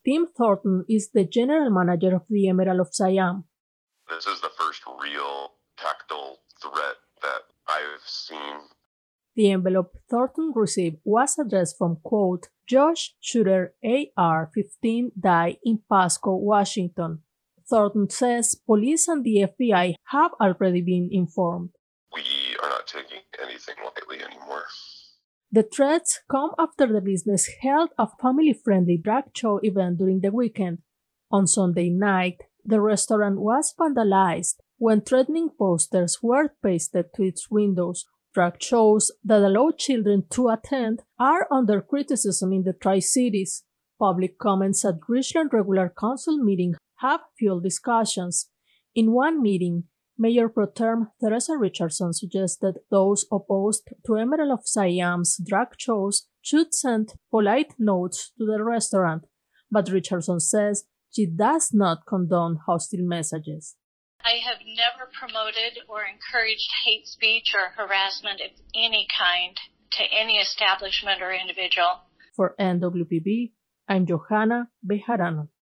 Tim Thornton is the general manager of the Emerald of Siam. This is the first real tactile threat that I've seen. The envelope Thornton received was addressed from, quote, Josh Shooter AR-15 died in Pasco, Washington. Thornton says police and the FBI have already been informed. We are not taking anything lightly anymore. The threats come after the business held a family-friendly drag show event during the weekend. On Sunday night, the restaurant was vandalized when threatening posters were pasted to its windows. Drag shows that allow children to attend are under criticism in the Tri-Cities. Public comments at Richland Regular Council meetings have fueled discussions. In one meeting, Mayor Pro Tem Teresa Richardson suggested those opposed to Emerald of Siam's drag shows should send polite notes to the restaurant, but Richardson says she does not condone hostile messages. I have never promoted or encouraged hate speech or harassment of any kind to any establishment or individual. For NWPB, I'm Johanna Bejarano.